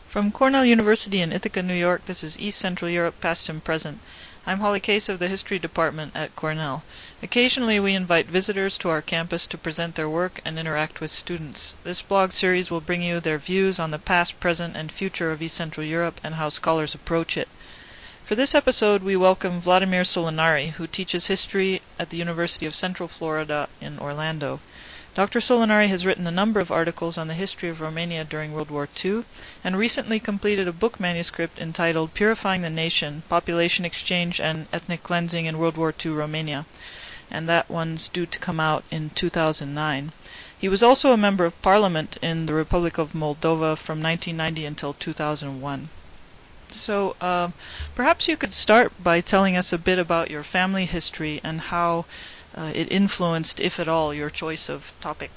From Cornell University in Ithaca, New York, this is East Central Europe, Past and Present. I'm Holly Case of the History Department at Cornell. Occasionally we invite visitors to our campus to present their work and interact with students. This blog series will bring you their views on the past, present, and future of East Central Europe and how scholars approach it. For this episode, we welcome Vladimir Solinari, who teaches history at the University of Central Florida in Orlando. Dr. Solinari has written a number of articles on the history of Romania during World War II, and recently completed a book manuscript entitled Purifying the Nation, Population Exchange and Ethnic Cleansing in World War II Romania, and that one's due to come out in 2009. He was also a member of Parliament in the Republic of Moldova from 1990 until 2001. So, perhaps you could start by telling us a bit about your family history and how it influenced, if at all, your choice of topic.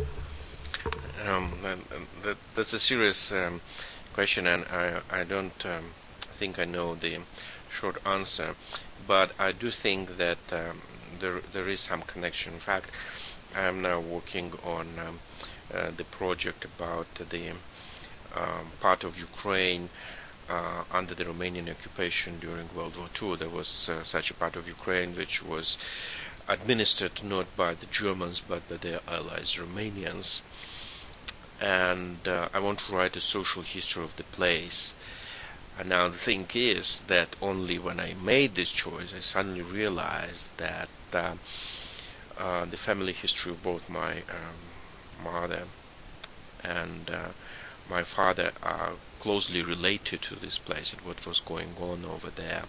That's a serious question, and I don't think I know the short answer, but I do think that there is some connection. In fact, I am now working on the project about the part of Ukraine under the Romanian occupation during World War II. There was such a part of Ukraine which was administered not by the Germans but by their allies, Romanians. And I want to write a social history of the place. And now the thing is that only when I made this choice, I suddenly realized that the family history of both my mother and my father are closely related to this place and what was going on over there.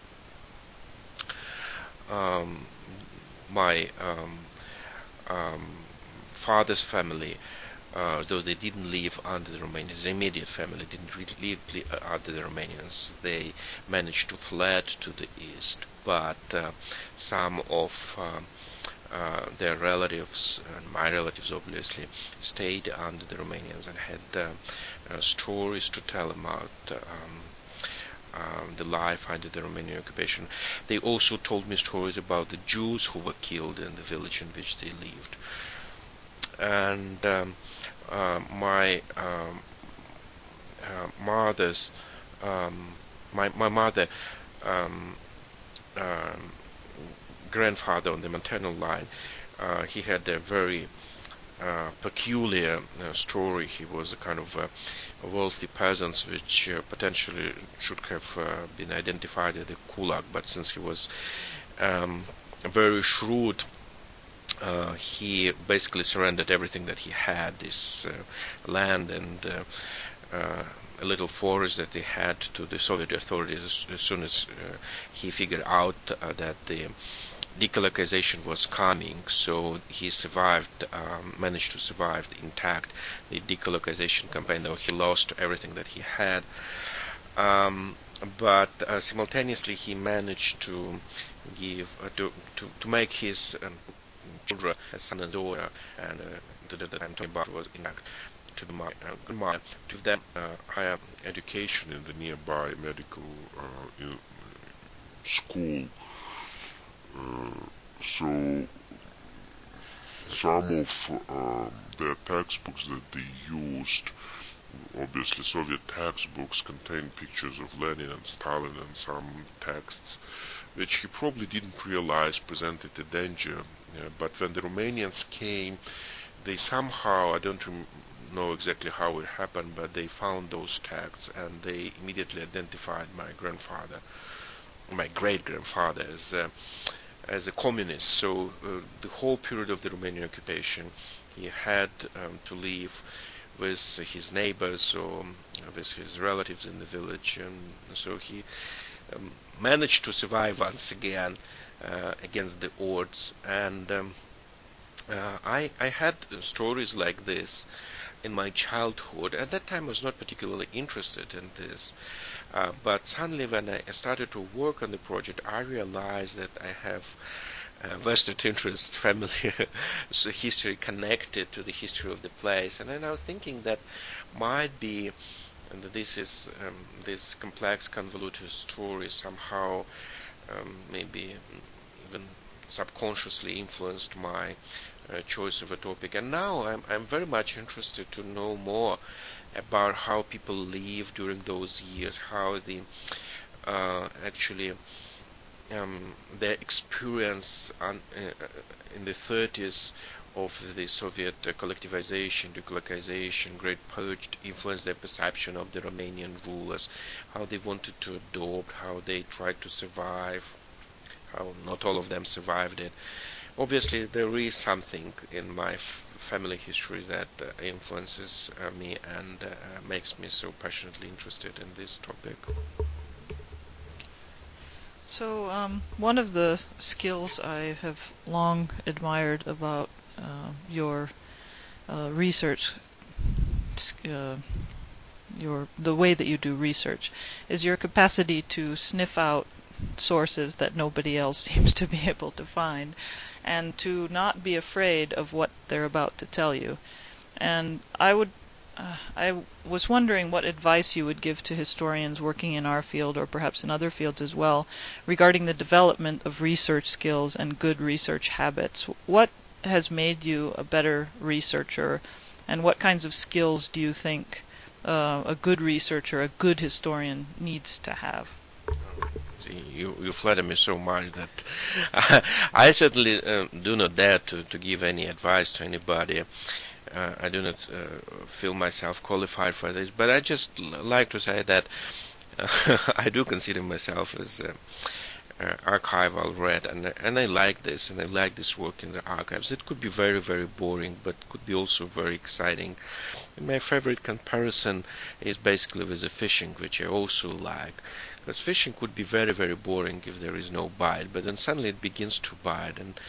My father's family, though they didn't live under the Romanians, his immediate family didn't really live under the Romanians. They managed to flee to the east, but some of their relatives, and my relatives obviously, stayed under the Romanians and had stories to tell about the life under the Romanian occupation. They also told me stories about the Jews who were killed in the village in which they lived. And my mother's my mother grandfather on the maternal line, he had a very peculiar story. He was a kind of a wealthy peasant, which potentially should have been identified as a kulak, but since he was very shrewd, he basically surrendered everything that he had, this land and a little forest that he had, to the Soviet authorities as soon as he figured out that the decolonization was coming. So he survived, managed to survive intact the decolonization campaign, though he lost everything that he had. But simultaneously he managed to give to make his children, a son and daughter, and the time talking about was intact, to the grandma, to them higher education in the nearby medical school. So some of their textbooks that they used, obviously Soviet textbooks, contained pictures of Lenin and Stalin, and some texts which he probably didn't realize presented a danger. But when the Romanians came, they somehow, I don't know exactly how it happened, but they found those texts and they immediately identified my grandfather, my great-grandfather, as a communist. So the whole period of the Romanian occupation, he had to live with his neighbors or with his relatives in the village, and so he managed to survive once again against the odds. And I had stories like this in my childhood. At that time I was not particularly interested in this, but suddenly when I started to work on the project, I realized that I have vested interest, family history connected to the history of the place. And then I was thinking that might be, and this is this complex, convoluted story somehow maybe even subconsciously influenced my choice of a topic. And now I'm very much interested to know more about how people live during those years, how the actually their experience in the 30s of the Soviet collectivization, decolonization, Great Purge influenced their perception of the Romanian rulers, how they wanted to adopt, how they tried to survive, how not all of them survived it. Obviously, there is something in my family history that influences me and makes me so passionately interested in this topic. So, one of the skills I have long admired about your research, the way that you do research, is your capacity to sniff out sources that nobody else seems to be able to find, and to not be afraid of what they're about to tell you. And I was wondering what advice you would give to historians working in our field, or perhaps in other fields as well, regarding the development of research skills and good research habits. What has made you a better researcher, and what kinds of skills do you think a good researcher, a good historian needs to have? You flatter me so much that I certainly do not dare to give any advice to anybody. I do not feel myself qualified for this, but I just like to say that I do consider myself as archival read, and I like this, and I like this work in the archives. It could be very, very boring, but could be also very exciting. And my favorite comparison is basically with the fishing, which I also like. Because fishing could be very, very boring if there is no bite, but then suddenly it begins to bite, and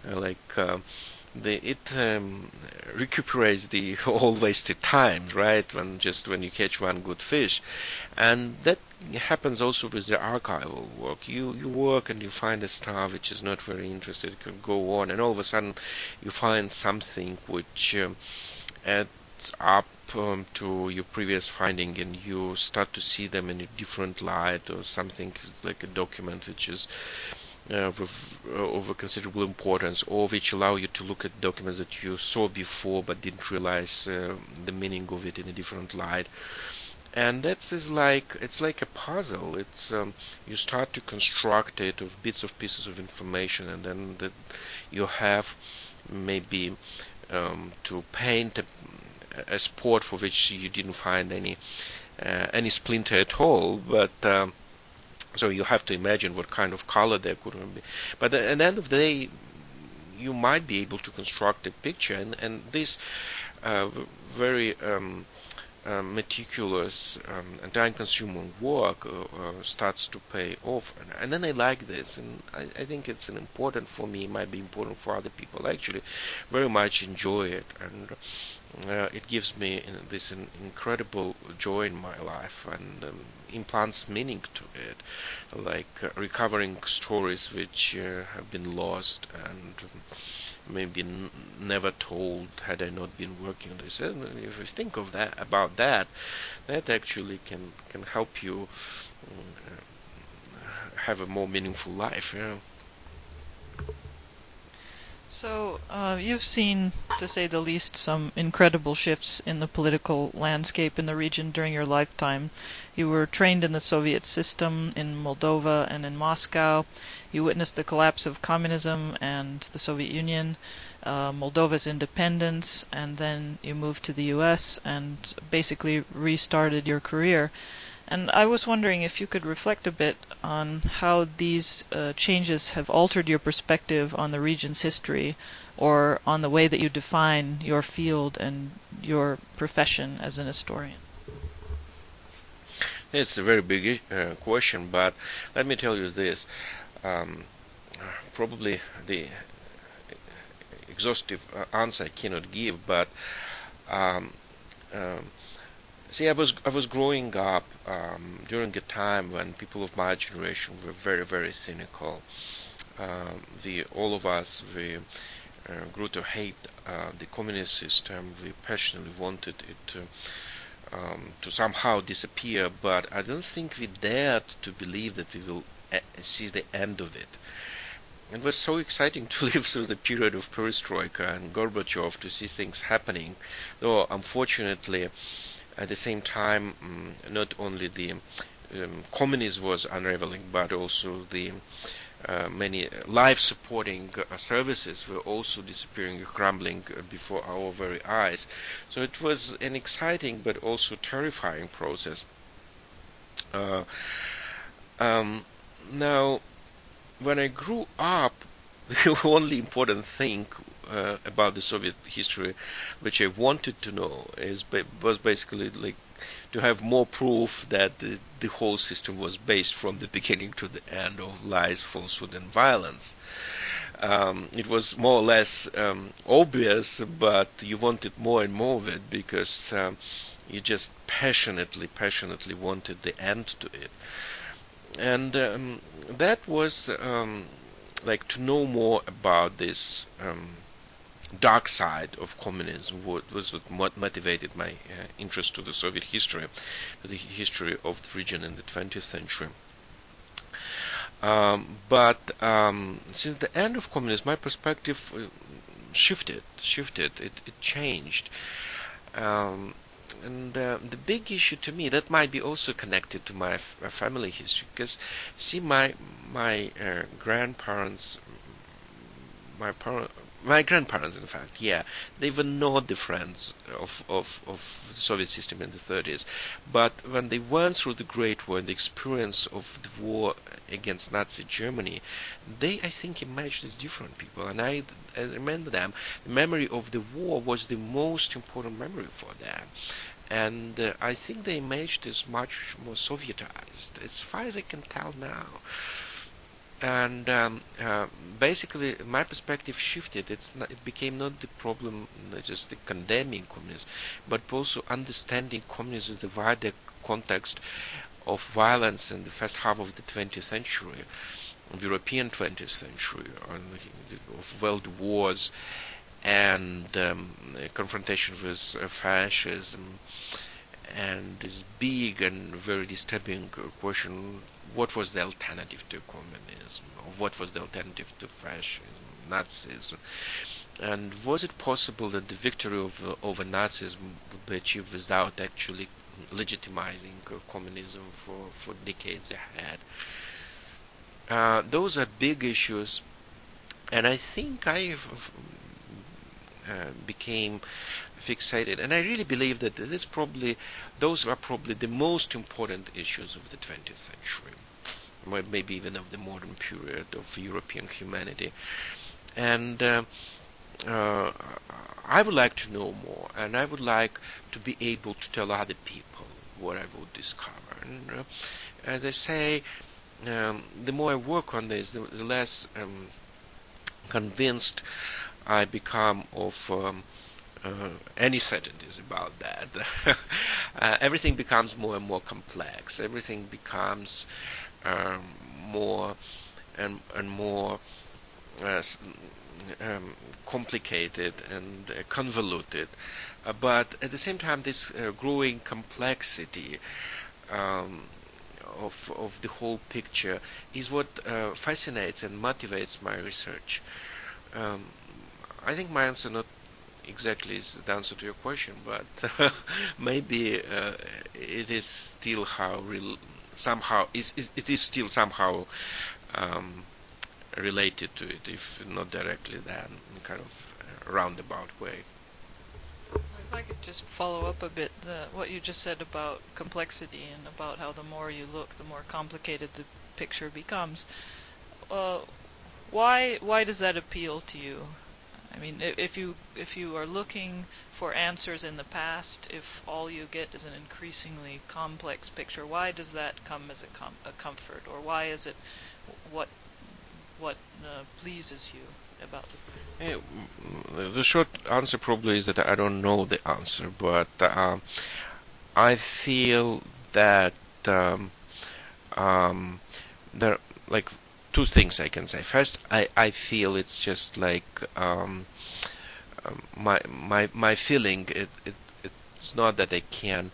it recuperates the all wasted time, right? When you catch one good fish, and that happens also with the archival work. You work and you find a stuff which is not very interesting. It can go on, and all of a sudden you find something which adds up to your previous finding, and you start to see them in a different light, or something like a document which is of a considerable importance, or which allow you to look at documents that you saw before but didn't realize the meaning of it in a different light. And it's like a puzzle. It's you start to construct it of bits of pieces of information, and then you have maybe to paint a spot for which you didn't find any splinter at all, but so you have to imagine what kind of color there could be. But at the end of the day, you might be able to construct a picture, and this very meticulous and time-consuming work starts to pay off. And then I like this, and I think it's an important for me. It might be important for other people. I actually very much enjoy it, and it gives me this incredible joy in my life, and implants meaning to it, like recovering stories which have been lost and maybe never told had I not been working on this. And if you think of that, about that actually can help you have a more meaningful life. Yeah. So, you've seen, to say the least, some incredible shifts in the political landscape in the region during your lifetime. You were trained in the Soviet system in Moldova and in Moscow. You witnessed the collapse of communism and the Soviet Union, Moldova's independence, and then you moved to the US and basically restarted your career. And I was wondering if you could reflect a bit on how these changes have altered your perspective on the region's history, or on the way that you define your field and your profession as an historian. It's a very big question, but let me tell you this. Probably the exhaustive answer I cannot give, but see, I was growing up during a time when people of my generation were very, very cynical. All of us, we grew to hate the communist system. We passionately wanted it to somehow disappear, but I don't think we dared to believe that we will see the end of it. it was so exciting to live through the period of Perestroika and Gorbachev, to see things happening, though unfortunately at the same time not only the communism was unraveling, but also the many life-supporting services were also disappearing, crumbling before our very eyes. So it was an exciting but also terrifying process. Uh, Now, when I grew up, the only important thing about the Soviet history which I wanted to know was basically like to have more proof that the whole system was based from the beginning to the end of lies, falsehood, and violence. It was more or less obvious, but you wanted more and more of it because you just passionately wanted the end to it. And that was like to know more about this dark side of communism was what motivated my interest to the Soviet history, to the history of the region in the 20th century. But since the end of communism, my perspective shifted. It changed. And the big issue to me that might be also connected to my family history, because see my grandparents, my grandparents, in fact, yeah, they were not the friends of the Soviet system in the 30s. But when they went through the Great War and the experience of the war against Nazi Germany, they, I think, emerged as different people. And I remember them. The memory of the war was the most important memory for them. And I think they emerged as much more Sovietized, as far as I can tell now. And basically, my perspective shifted. It became not the problem, not just the condemning communism, but also understanding communism in the wider context of violence in the first half of the 20th century, of European 20th century, of world wars, and confrontation with fascism, and this big and very disturbing question: what was the alternative to communism? Or what was the alternative to fascism, Nazism? And was it possible that the victory over Nazism would be achieved without actually legitimizing communism for decades ahead? Those are big issues, and I think I became fixated, and I really believe that those are probably the most important issues of the 20th century, maybe even of the modern period of European humanity. And I would like to know more, and I would like to be able to tell other people what I would discover. And as I say, the more I work on this, the less convinced I become of any certainties about that. Everything becomes more and more complex. Everything becomes more and more complicated and convoluted. But at the same time, this growing complexity of the whole picture is what fascinates and motivates my research. I think my answer not exactly is the answer to your question, but maybe it is still it is still somehow related to it, if not directly, then in kind of a roundabout way. If I could just follow up a bit, what you just said about complexity and about how the more you look, the more complicated the picture becomes. Why does that appeal to you? I mean, if you are looking for answers in the past, if all you get is an increasingly complex picture, why does that come as a comfort, or why is it what pleases you about the past? The short answer probably is that I don't know the answer, but I feel that there are like two things I can say. First, I feel it's just like my feeling. It's not that I can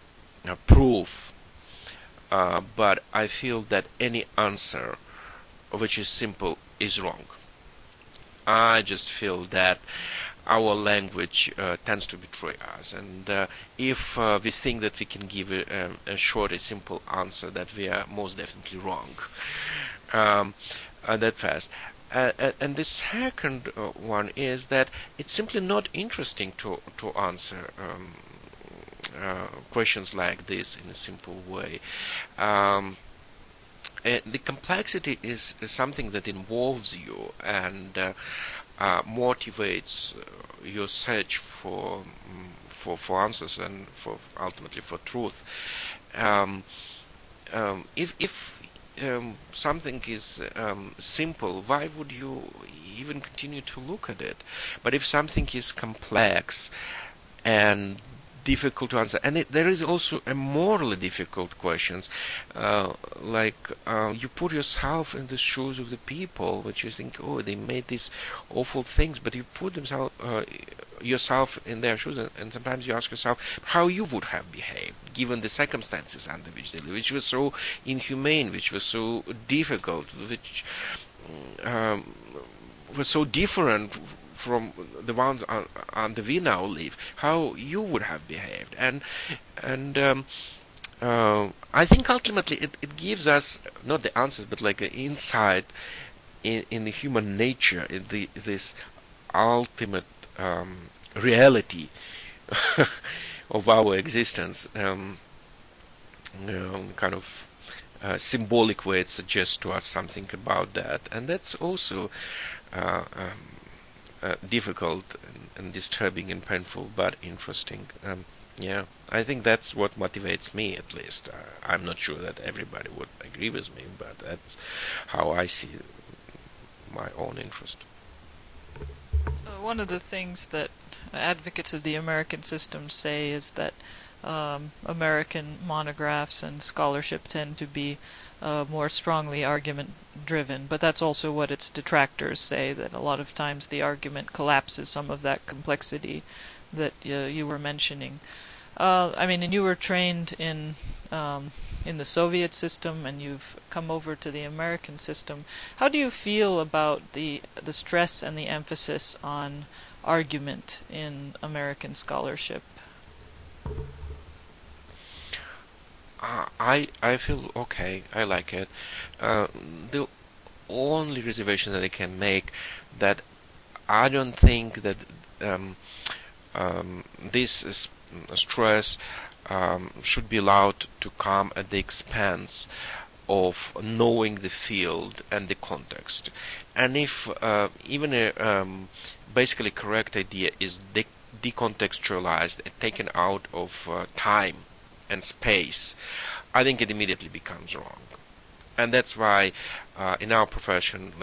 prove, but I feel that any answer which is simple is wrong. I just feel that our language tends to betray us, and if we think that we can give a short, a simple answer, that we are most definitely wrong. That fast. And the second one is that it's simply not interesting to answer questions like this in a simple way. The complexity is something that involves you and motivates your search for answers and for ultimately for truth. If something is simple, why would you even continue to look at it? But if something is complex and difficult to answer, and there is also a morally difficult questions, you put yourself in the shoes of the people, which you think, oh, they made these awful things, but you put yourself in their shoes, and sometimes you ask yourself how you would have behaved given the circumstances under which they lived, which were so inhumane, which were so difficult, which were so different from the ones under we now live, how you would have behaved. And I think ultimately it gives us not the answers, but like an insight in the human nature, in this ultimate reality of our existence. Kind of symbolic way it suggests to us something about that, and that's also difficult and disturbing and painful, but interesting. Yeah, I think that's what motivates me, at least. I'm not sure that everybody would agree with me, but that's how I see my own interest. One of the things that advocates of the American system say is that American monographs and scholarship tend to be more strongly argument-driven, but that's also what its detractors say, that a lot of times the argument collapses some of that complexity that you were mentioning. And you were trained in the Soviet system, and you've come over to the American system. How do you feel about the stress and the emphasis on argument in American scholarship? I feel okay. I like it. The only reservation that I can make, that I don't think that this stress should be allowed to come at the expense of knowing the field and the context. And if even a basically correct idea is decontextualized and taken out of time and space, I think it immediately becomes wrong. And that's why in our profession,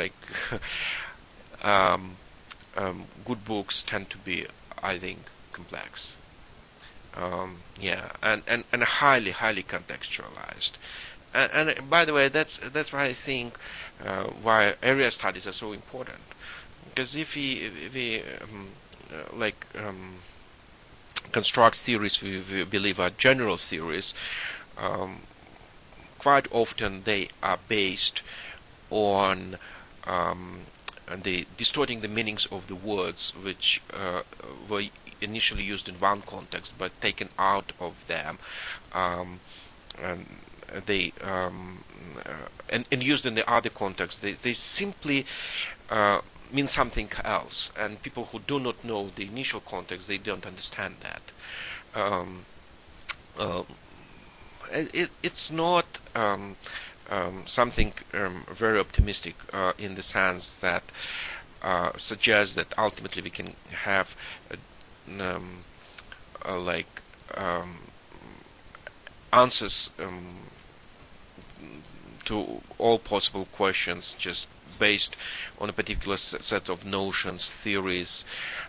good books tend to be, I think, complex. And highly contextualized. And by the way, that's why I think why area studies are so important. Because if we construct theories we believe are general theories, quite often they are based on the distorting the meanings of the words which were initially used in one context but taken out of them, and they and used in the other context. They simply mean something else, and people who do not know the initial context, they don't understand that. It's not something very optimistic in the sense that suggests that ultimately we can have answers to all possible questions just based on a particular set of notions, theories,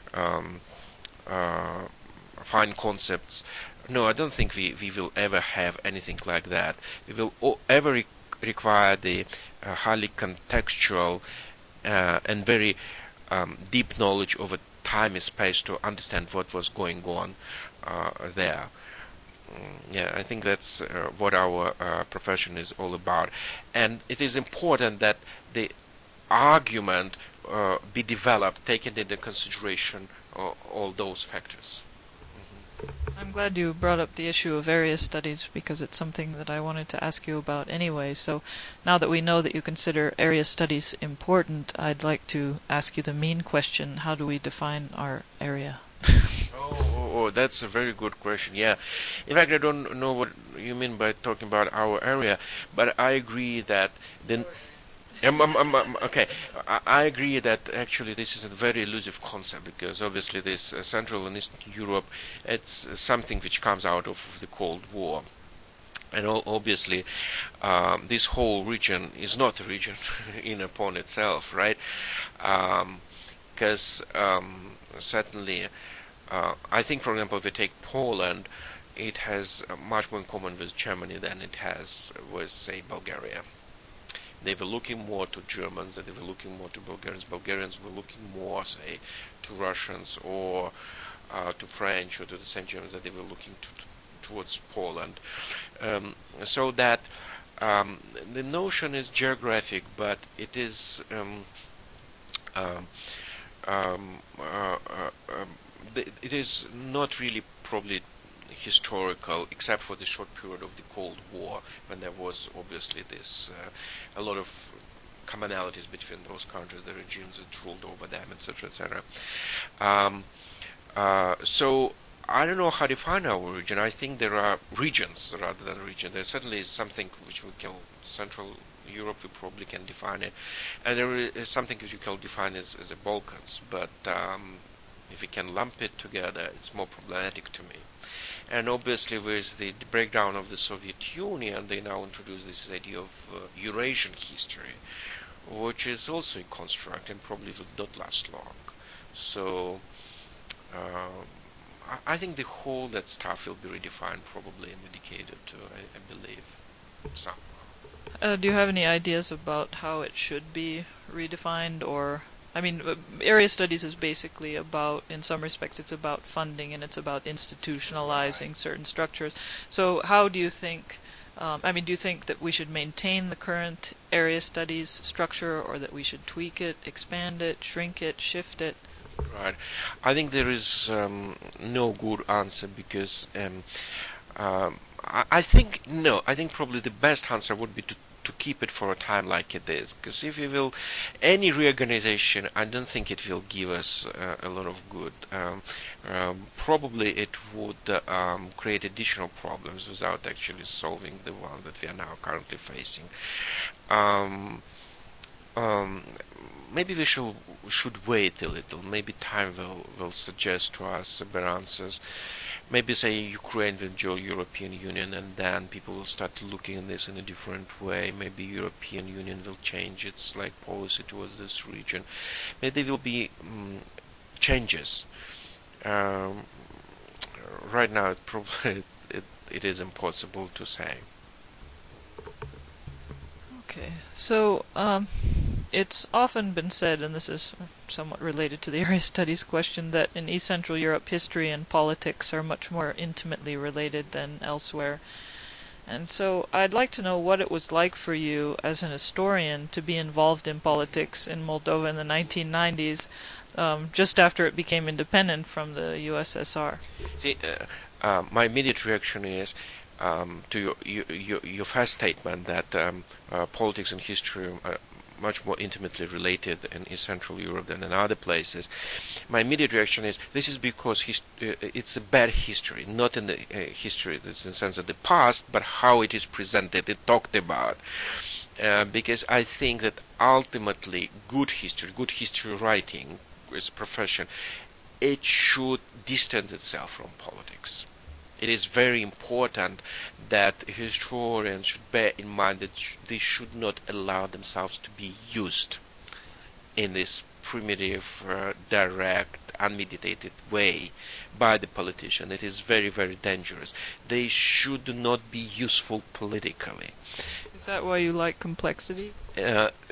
fine concepts. No, I don't think we will ever have anything like that. We will ever require the highly contextual and very deep knowledge of a time and space to understand what was going on there. Yeah, I think that's what our profession is all about, and it is important that the argument be developed, taking into consideration all those factors. I'm glad you brought up the issue of area studies because it's something that I wanted to ask you about anyway. So now that we know that you consider area studies important, I'd like to ask you the mean question: how do we define our area? That's a very good question. Yeah, in fact, I don't know what you mean by talking about our area, but I agree that the okay, I agree that actually this is a very elusive concept because obviously this Central and Eastern Europe, it's something which comes out of the Cold War. And obviously, this whole region is not a region in upon itself, right? Because certainly, I think, for example, if we take Poland, it has much more in common with Germany than it has with, say, Bulgaria. They were looking more to Germans and they were looking more to Bulgarians. Bulgarians were looking more, say, to Russians or to French or to the same Germans that they were looking towards Poland. So that the notion is geographic, but it is it is not really probably historical, except for the short period of the Cold War, when there was obviously this a lot of commonalities between those countries, the regimes that ruled over them, etc., etc. So I don't know how to define our region. I think there are regions rather than region. There certainly is something which we call Central Europe. We probably can define it, and there is something which we can define as the Balkans. But if we can lump it together, it's more problematic to me. And obviously, with the breakdown of the Soviet Union, they now introduce this idea of Eurasian history, which is also a construct and probably will not last long. So I think the whole that stuff will be redefined probably in a decade or two, I believe, somehow. Do you have any ideas about how it should be redefined? Or, I mean, area studies is basically about, in some respects, it's about funding and it's about institutionalizing certain structures. So how do you think, do you think that we should maintain the current area studies structure, or that we should tweak it, expand it, shrink it, shift it? Right. I think there is no good answer because I think no. I think probably the best answer would be to keep it for a time like it is. Because if you will, any reorganization, I don't think it will give us a lot of good. Probably it would create additional problems without actually solving the one that we are now currently facing. Maybe we should wait a little. Maybe time will suggest to us better answers. Maybe say Ukraine will join European Union, and then people will start looking at this in a different way. Maybe European Union will change its policy towards this region. Maybe there will be changes. Right now, it is impossible to say. Okay, so it's often been said, and this is somewhat related to the area studies question, that in East Central Europe history and politics are much more intimately related than elsewhere. And so I'd like to know what it was like for you as an historian to be involved in politics in Moldova in the 1990s, just after it became independent from the USSR. See, my immediate reaction is to your first statement that politics and history are much more intimately related in East Central Europe than in other places. My immediate reaction is this is because it's a bad history, not in the history that's in the sense of the past, but how it is presented, it talked about. Because I think that ultimately good history writing as a profession, it should distance itself from politics. It is very important that historians should bear in mind that they should not allow themselves to be used in this primitive, direct, unmeditated way by the politician. It is very, very dangerous. They should not be useful politically. Is that why you like complexity?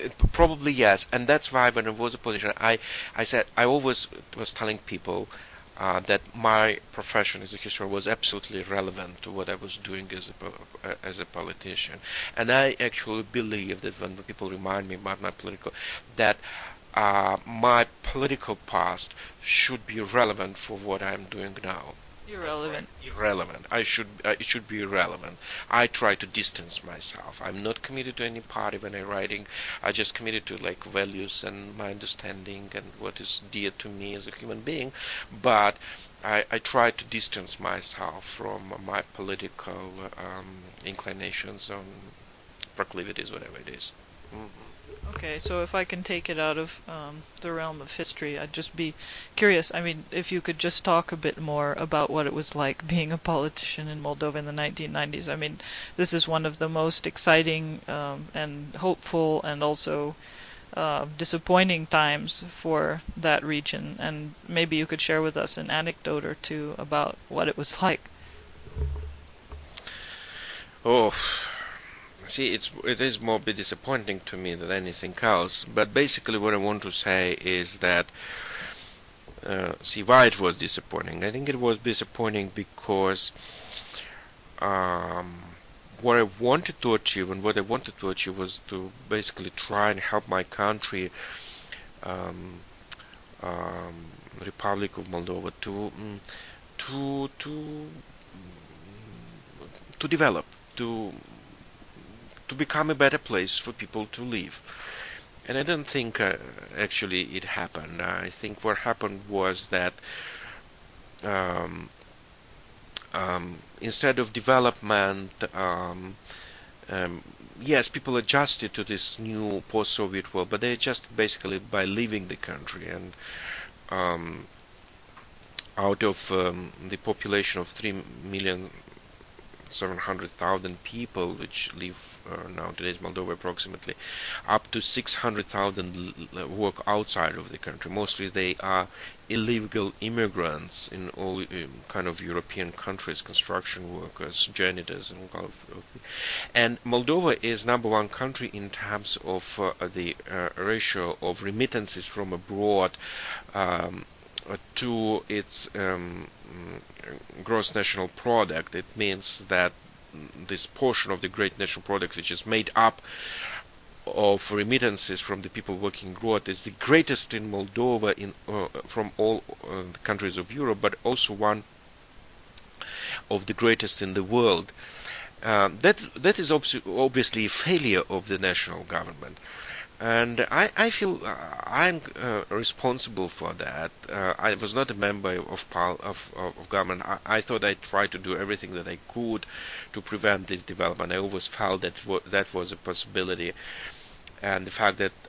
Probably yes, and that's why when I was a politician, I said I always was telling people that my profession as a historian was absolutely relevant to what I was doing as a politician. And I actually believe that when people remind me about my political, that my political past should be relevant for what I'm doing now. Irrelevant. Irrelevant. It should be irrelevant. I try to distance myself. I'm not committed to any party when I'm writing. I just committed to like values and my understanding and what is dear to me as a human being. But I try to distance myself from my political inclinations or proclivities, whatever it is. Mm-hmm. Okay, so if I can take it out of the realm of history, I'd just be curious. I mean, if you could just talk a bit more about what it was like being a politician in Moldova in the 1990s. I mean, this is one of the most exciting and hopeful and also disappointing times for that region. And maybe you could share with us an anecdote or two about what it was like. Oh. See, it is more be disappointing to me than anything else. But basically, what I want to say is that see why it was disappointing. I think it was disappointing because what I wanted to achieve was to basically try and help my country, um, Republic of Moldova, to to develop, to become a better place for people to live. And I don't think actually it happened. I think what happened was that um, instead of development, yes, people adjusted to this new post-Soviet world, but they adjusted basically by leaving the country. And out of the population of 3,700,000 people, which live now today's Moldova approximately, up to 600,000 work outside of the country. Mostly they are illegal immigrants in all kind of European countries, construction workers, janitors, and all of. And Moldova is number one country in terms of the ratio of remittances from abroad to its gross national product. It means that this portion of the great national product, which is made up of remittances from the people working abroad, is the greatest in Moldova from all the countries of Europe, but also one of the greatest in the world. That is obviously a failure of the national government. And I feel I'm responsible for that. I was not a member of government. I thought I tried to do everything that I could to prevent this development. I always felt that that was a possibility, and the fact that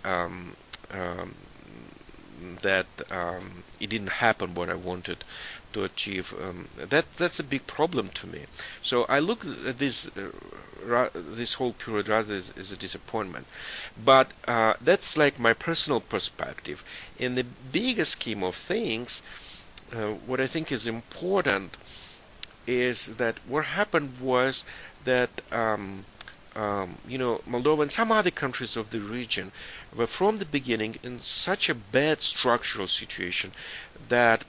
it didn't happen what I wanted to achieve, that's a big problem to me. So I look at this whole period rather as a disappointment. But that's like my personal perspective. In the bigger scheme of things, what I think is important is that what happened was that Moldova and some other countries of the region were from the beginning in such a bad structural situation that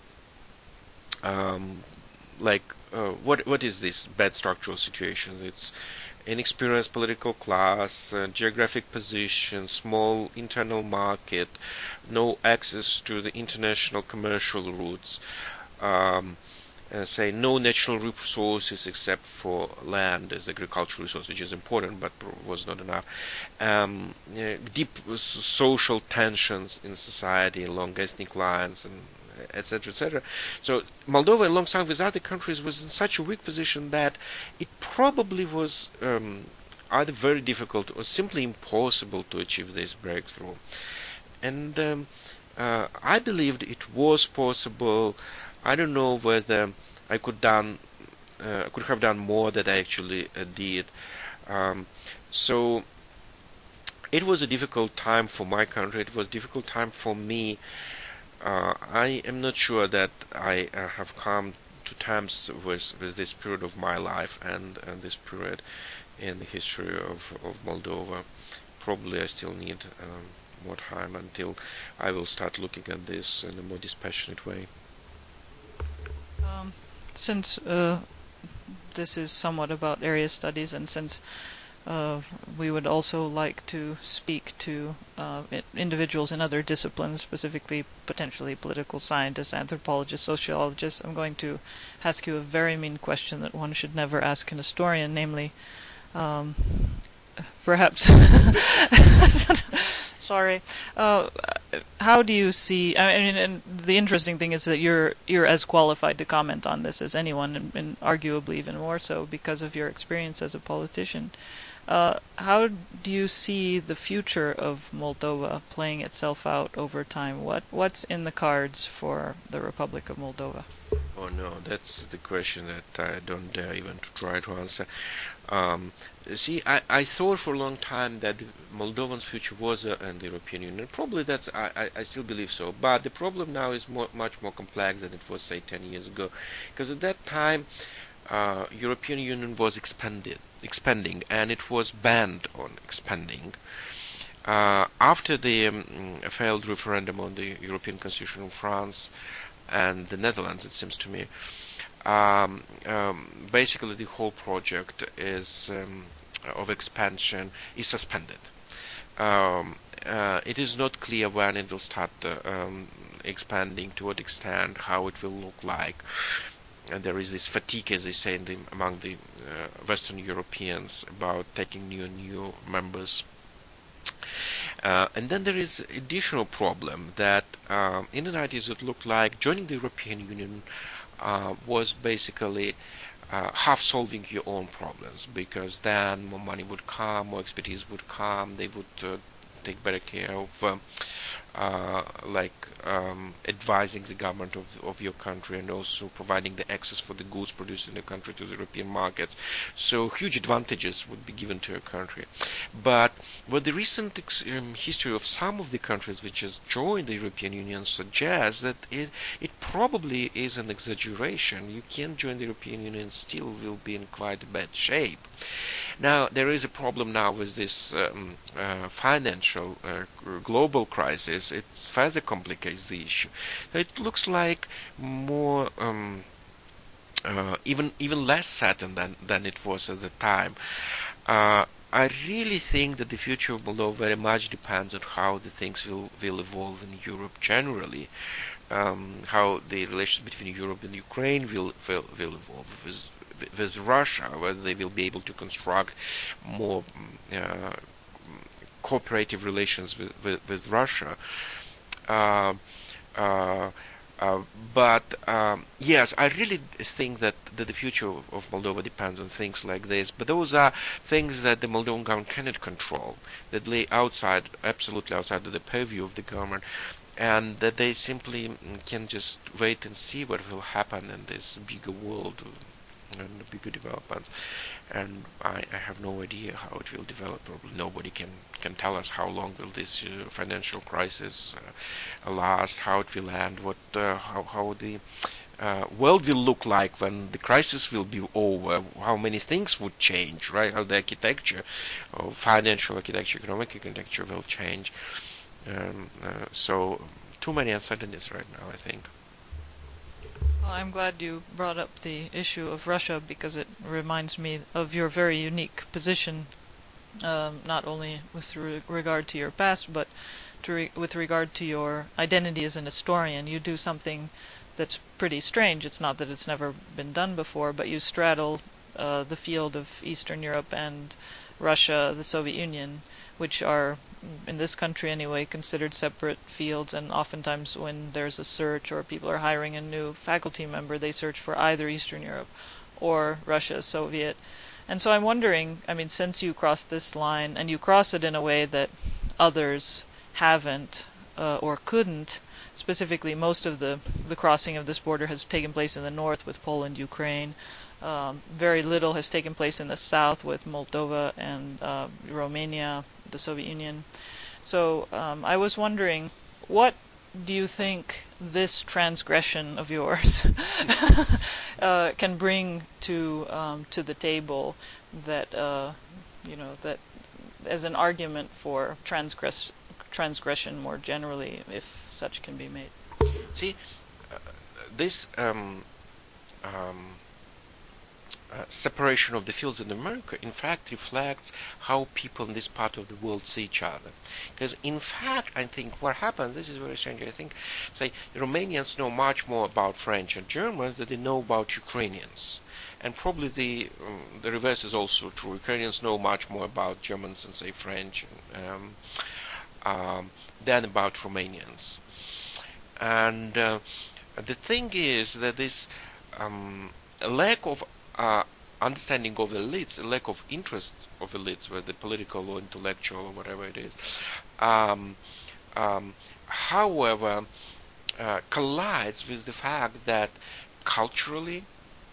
what is this bad structural situation? It's inexperienced political class, geographic position, small internal market, no access to the international commercial routes, say no natural resources except for land as agricultural resource, which is important but was not enough. Deep social tensions in society along ethnic lines, and etc., etc. So Moldova, alongside with other countries, was in such a weak position that it probably was either very difficult or simply impossible to achieve this breakthrough. And I believed it was possible. I don't know whether I could have done more than I actually did. So it was a difficult time for my country. It was a difficult time for me. I am not sure that I have come to terms with this period of my life and this period in the history of Moldova. Probably I still need more time until I will start looking at this in a more dispassionate way. Since this is somewhat about area studies, and since we would also like to speak to individuals in other disciplines, specifically potentially political scientists, anthropologists, sociologists, I'm going to ask you a very mean question that one should never ask an historian, namely, perhaps, sorry, how do you see, I mean, and the interesting thing is that you're as qualified to comment on this as anyone, and arguably even more so because of your experience as a politician. How do you see the future of Moldova playing itself out over time? What's in the cards for the Republic of Moldova? Oh no, that's the question that I don't dare even to try to answer. See, I thought for a long time that Moldovan's future was in the European Union. Probably I still believe so. But the problem now is much more complex than it was, say, 10 years ago. Because at that time, European Union was expanding, and it was banned on expanding. After the failed referendum on the European Constitution in France and the Netherlands, it seems to me, basically the whole project is of expansion is suspended. It is not clear when it will start expanding, to what extent, how it will look like. And there is this fatigue, as they say, among the Western Europeans about taking new members. And then there is additional problem that in the 90s it looked like joining the European Union was basically half solving your own problems, because then more money would come, more expertise would come, they would take better care of advising the government of your country, and also providing the access for the goods produced in the country to the European markets. So huge advantages would be given to your country. But what the recent history of some of the countries which has joined the European Union suggests that it probably is an exaggeration. You can join the European Union and still will be in quite bad shape. Now, there is a problem now with this financial global crisis. It further complicates the issue. It looks like more even less certain than it was at the time. I really think that the future of Moldova very much depends on how the things will evolve in Europe generally. How the relations between Europe and Ukraine will evolve with Russia, whether they will be able to construct more cooperative relations with Russia. But yes, I really think that the future of Moldova depends on things like this. But those are things that the Moldovan government cannot control, that lay absolutely outside of the purview of the government, and that they simply can just wait and see what will happen in this bigger world and bigger developments. And I have no idea how it will develop. Probably nobody can tell us how long will this financial crisis last, how it will end, how the world will look like when the crisis will be over, how many things would change, right? How the architecture, financial architecture, economic architecture will change. So too many uncertainties right now, I think. Well, I'm glad you brought up the issue of Russia, because it reminds me of your very unique position, not only with regard to your past, but with regard to your identity as an historian. You do something that's pretty strange. It's not that it's never been done before, but you straddle the field of Eastern Europe and Russia, the Soviet Union, which are, in this country anyway, considered separate fields, and oftentimes when there's a search or people are hiring a new faculty member, they search for either Eastern Europe or Russia, Soviet. And so I'm wondering, I mean, since you crossed this line, and you cross it in a way that others haven't or couldn't, specifically most of the crossing of this border has taken place in the north with Poland, Ukraine. Very little has taken place in the south with Moldova and Romania, the Soviet Union. So I was wondering, what do you think this transgression of yours can bring to the table that that as an argument for transgression more generally, if such can be made? See, this um, separation of the fields in America, in fact, reflects how people in this part of the world see each other. Because, in fact, I think what happens, this is very strange, I think, say, Romanians know much more about French and Germans than they know about Ukrainians. And probably the reverse is also true. Ukrainians know much more about Germans and, say, French than about Romanians. And the thing is that this lack of understanding of elites, a lack of interest of elites, whether political or intellectual or whatever it is, however, collides with the fact that culturally,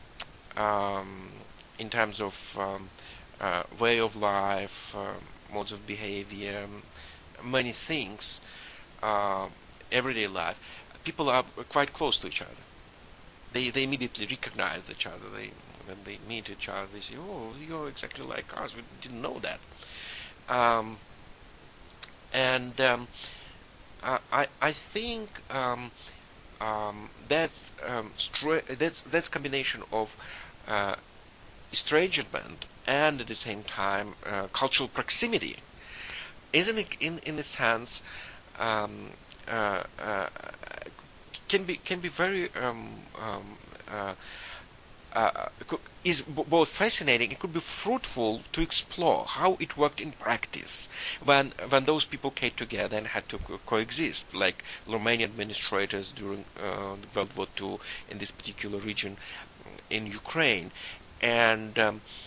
in terms of way of life, modes of behavior, many things, everyday life, people are quite close to each other. They immediately recognize each other. When they meet each other, they say, "Oh, you're exactly like us. We didn't know that." I think that's combination of estrangement and at the same time cultural proximity, isn't it? In a sense, can be very is both fascinating. It could be fruitful to explore how it worked in practice when those people came together and had to coexist, like Romanian administrators during World War II in this particular region in Ukraine, and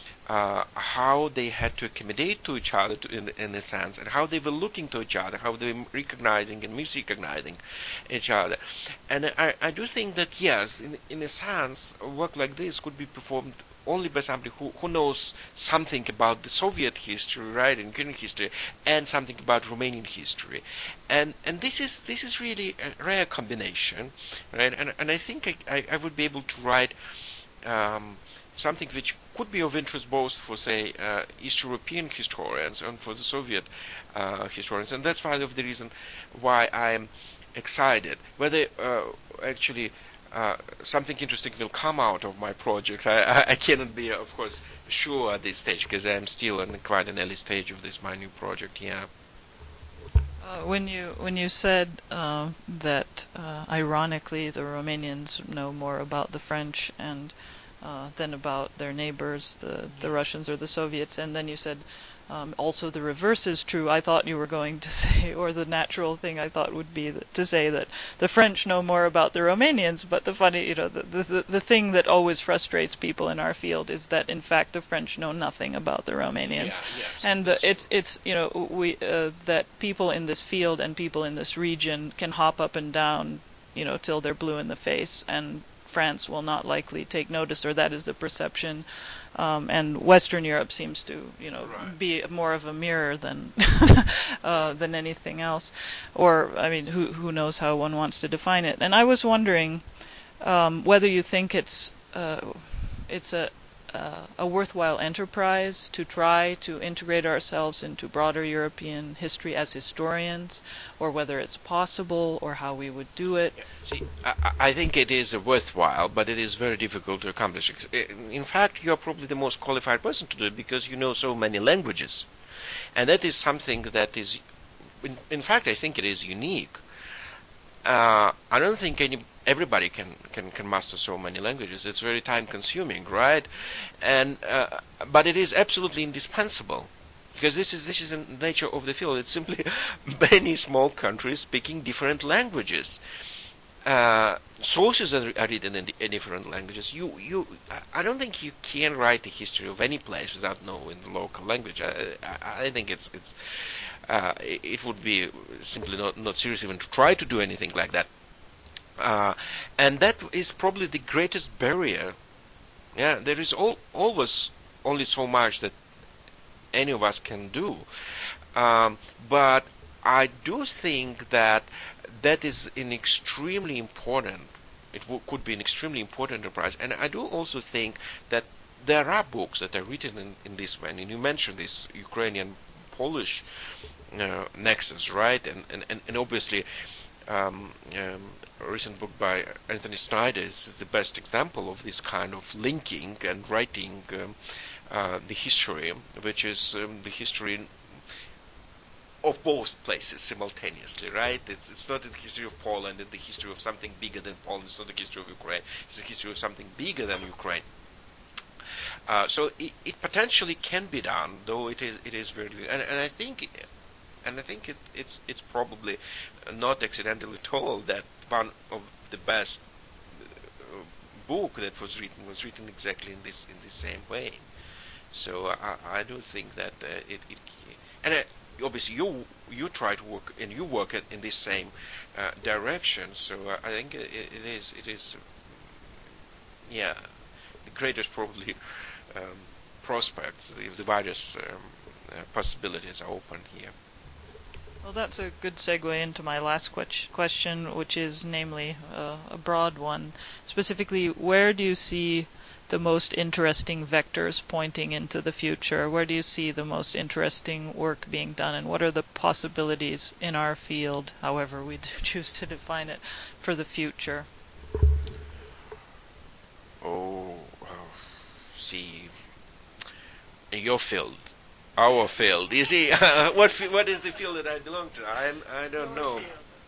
how they had to accommodate to each other in a sense, and how they were looking to each other, how they were recognizing and misrecognizing each other. And I do think that, yes, in a sense, work like this could be performed only by somebody who knows something about the Soviet history, right, and Ukrainian history, and something about Romanian history. And this is really a rare combination, right? And I think I would be able to write something which could be of interest both for, say, East European historians and for the Soviet historians. And that's part of the reason why I'm excited. Whether actually something interesting will come out of my project, I cannot be, of course, sure at this stage, because I'm still in quite an early stage of this, my new project, yeah. When you said that ironically the Romanians know more about the French and than about their neighbors, the Russians or the Soviets, and then you said also the reverse is true. I thought you were going to say, or the natural thing I thought would be to say that the French know more about the Romanians, but the funny, the thing that always frustrates people in our field is that in fact the French know nothing about the Romanians, and it's we that people in this field and people in this region can hop up and down, till they're blue in the face, and France will not likely take notice, or that is the perception. And Western Europe seems to, be more of a mirror than than anything else. Or, I mean, who knows how one wants to define it. And I was wondering whether you think it's a worthwhile enterprise to try to integrate ourselves into broader European history as historians, or whether it's possible, or how we would do it. See, I think it is worthwhile, but it is very difficult to accomplish. In fact, you are probably the most qualified person to do it because you know so many languages. And that is something that is, in fact, I think it is unique. I don't think everybody can master so many languages. It's very time consuming, right? And but it is absolutely indispensable, because this is the nature of the field. It's simply many small countries speaking different languages. Sources are written in different languages. I don't think you can write the history of any place without knowing the local language. I think it would be simply not serious even to try to do anything like that. And that is probably the greatest barrier. Yeah, there is always only so much that any of us can do. But I do think that is an extremely important, could be an extremely important enterprise. And I do also think that there are books that are written in this way. And you mentioned this Ukrainian-Polish nexus, right? And obviously a recent book by Anthony Snyder is the best example of this kind of linking and writing the history, which is the history of both places simultaneously, right? It's not the history of Poland and the history of something bigger than Poland. It's not the history of Ukraine. It's the history of something bigger than Ukraine. So it potentially can be done, though it is very, and I think it's probably not accidentally told that one of the best book that was written exactly in this same way. So I do think that it and obviously you try to work and you work in this same direction. So I think it is yeah, the greatest probably prospects, the various possibilities are open here. Well, that's a good segue into my last question, which is namely a broad one. Specifically, where do you see the most interesting vectors pointing into the future? Where do you see the most interesting work being done, and what are the possibilities in our field, however we choose to define it, for the future? See, in your field, our field. You see, what is the field that I belong to? I don't know.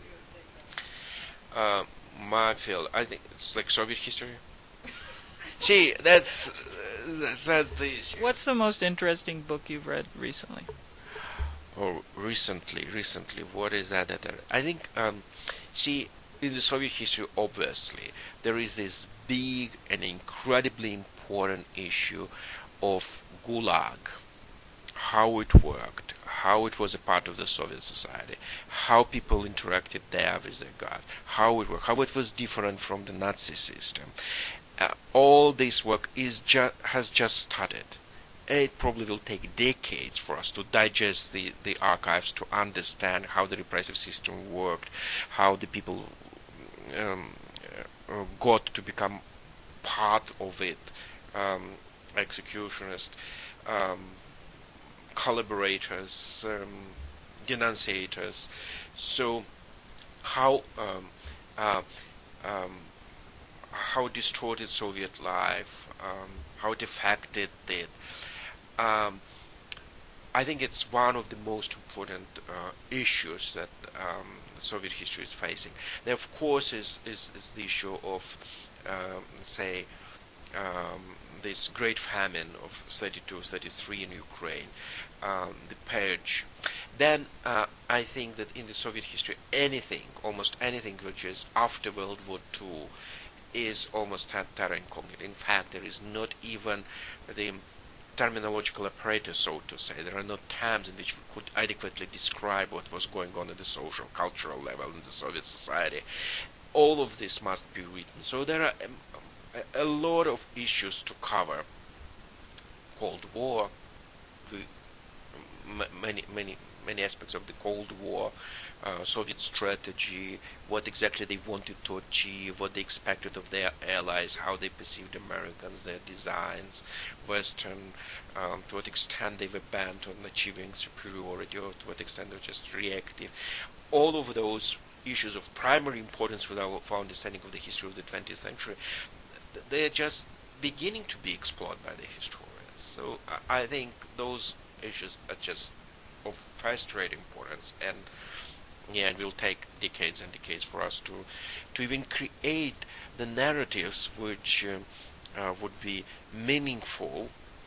My field, I think it's like Soviet history. See, that's the issue. What's the most interesting book you've read recently? Oh, recently, what is that? I think, see, in the Soviet history, obviously, there is this big and incredibly important issue of Gulag, how it worked, how it was a part of the Soviet society, how people interacted there with their gods, how it worked, how it was different from the Nazi system. All this work has just started. It probably will take decades for us to digest the archives, to understand how the repressive system worked, how the people got to become part of it, executionists, collaborators, denunciators. So how it distorted Soviet life, how it affected it. I think it's one of the most important issues that Soviet history is facing. There, of course, is the issue of, say, this great famine of 32-33 in Ukraine, the purge. Then I think that in the Soviet history, almost anything which is after World War II is almost terra incognita. In fact, there is not even the terminological apparatus, so to say. There are no terms in which we could adequately describe what was going on at the social, cultural level in the Soviet society. All of this must be written. So there are a lot of issues to cover. Cold War, many aspects of the Cold War, Soviet strategy, what exactly they wanted to achieve, what they expected of their allies, how they perceived Americans, their designs, Western, to what extent they were bent on achieving superiority, or to what extent they were just reactive. All of those issues of primary importance for our understanding of the history of the 20th century, they are just beginning to be explored by the historians. So I think those issues are just of first-rate importance, and it will take decades and decades for us to even create the narratives which would be meaningful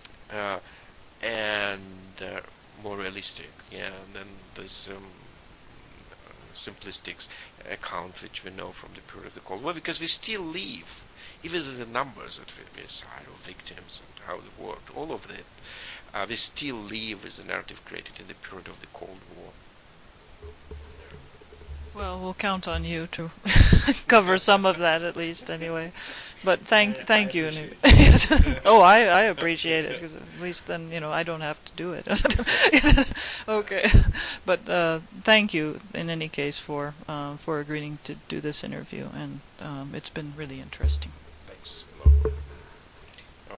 and more realistic. Than this simplistic account which we know from the period of the Cold War, because we still live, even the numbers that we assign of victims and how it worked, all of that. We still live with the narrative created in the period of the Cold War. Well, we'll count on you to cover some of that at least, anyway. But thank you. Oh, I appreciate it, because at least then I don't have to do it. Okay, but thank you in any case for agreeing to do this interview, and it's been really interesting. Thanks a lot.